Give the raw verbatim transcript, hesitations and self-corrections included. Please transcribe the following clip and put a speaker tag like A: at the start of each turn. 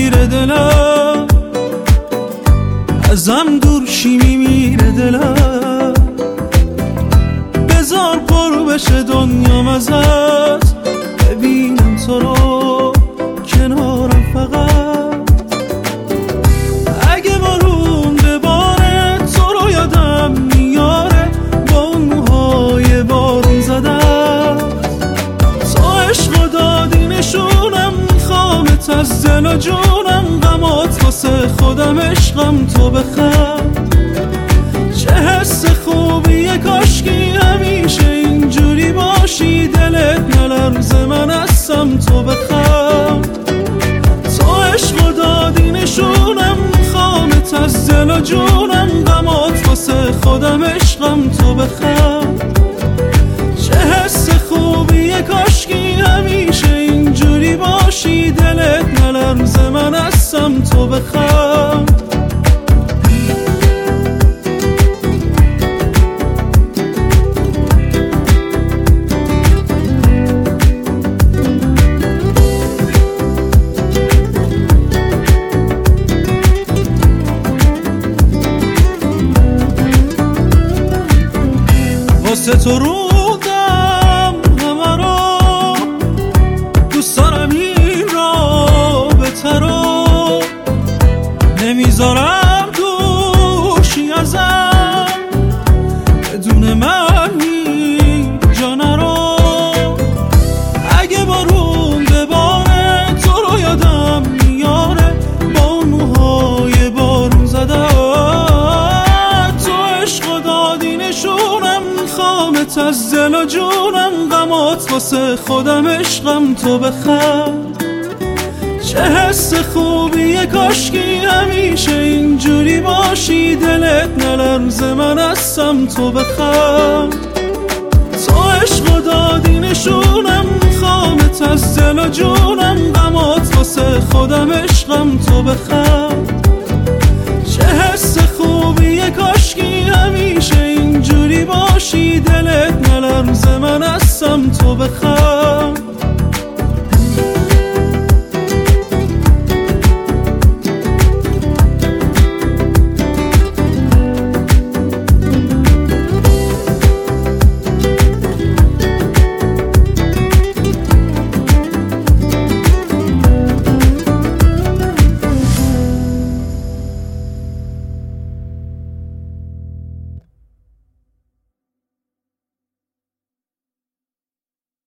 A: میگیره دلم، ازم دور شی میمیره دلم. بذار پر بشه دنیام ازت، ببینم تو رو کنارم فقط. اگه بارون بباره تو رو یادم میاره، با اون موهای بارون زدم. تو عشق و دادی نشونم، میخوامت از دل و جونم. غمات واسه خودم عشقم تو بخند. چه حس خوبیه کاشکی همیشه اینجوری باشی، دلت نلرزه من هستم تو بخند. تو عشق و دادی نشونم، میخوامت از دل و جونم. غمات واسه خودم عشقم تو بخند. چه حس خوبیه کاشکی همیشه اینجوری باشی، دلت نلرزه من هستم تو بخند. واسه تو رودم همه رو، دوست دارم این رابطه رو. نمیذارم دوشی ازم، بدون من هیچ جا نرو. اگه بارون بباره تو رو یادم میاره، با اون موهای بارون زده. تو عشق و دادی نشونم، میخوامت از دل و جونم. غمات واسه خودم عشقم تو بخند. چه حس خوبیه کاشکی همیشه اینجوری باشی، دلت نلرزه من هستم تو بخند. تو عشق و دادی نشونم، میخوامت از دل و جونم. غمات واسه خودم عشقم تو بخند. چه حس خوبیه کاشکی همیشه اینجوری باشی، دلت نلرزه من هستم تو بخند.